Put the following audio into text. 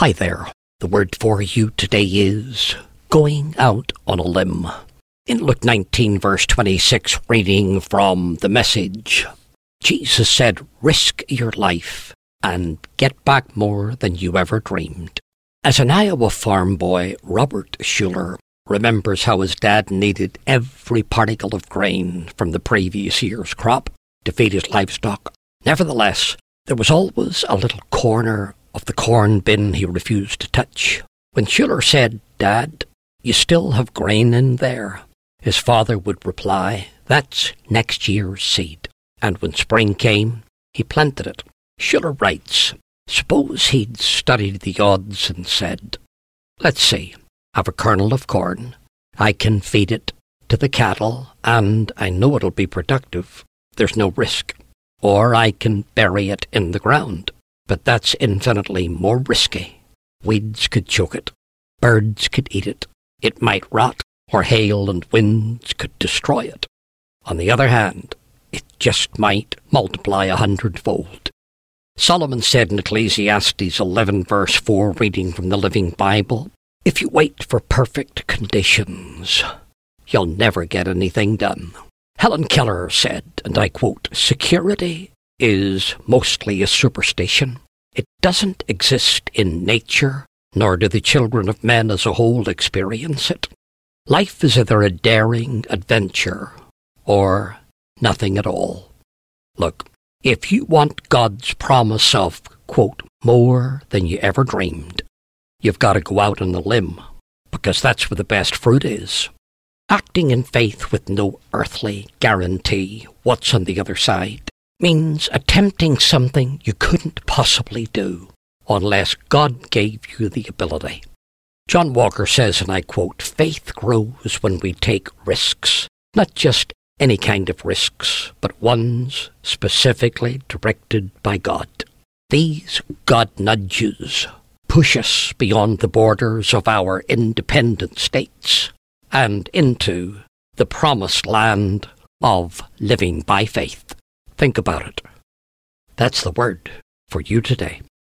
Hi there. The word for you today is going out on a limb. In Luke 19 verse 26, reading from the Message, Jesus said, risk your life and get back more than you ever dreamed. As an Iowa farm boy, Robert Schuller remembers how his dad needed every particle of grain from the previous year's crop to feed his livestock. Nevertheless, there was always a little corner of the corn bin he refused to touch. When Schuller said, "Dad, you still have grain in there," his father would reply, "That's next year's seed." And when spring came, he planted it. Schuller writes, suppose he'd studied the odds and said, let's see, have a kernel of corn, I can feed it to the cattle, and I know it'll be productive, there's no risk. Or I can bury it in the ground, but that's infinitely more risky. Weeds could choke it, birds could eat it, it might rot, or hail and winds could destroy it. On the other hand, it just might multiply 100-fold. Solomon said in Ecclesiastes 11 verse 4, reading from the Living Bible, if you wait for perfect conditions, you'll never get anything done. Helen Keller said, and I quote, security is mostly a superstition. It doesn't exist in nature, nor do the children of men as a whole experience it. Life is either a daring adventure or nothing at all. Look, if you want God's promise of, quote, more than you ever dreamed, you've got to go out on a limb, because that's where the best fruit is. Acting in faith with no earthly guarantee what's on the other side means attempting something you couldn't possibly do unless God gave you the ability. John Walker says, and I quote, faith grows when we take risks, not just any kind of risks, but ones specifically directed by God. These God nudges push us beyond the borders of our independent states and into the promised land of living by faith. Think about it. That's the word for you today.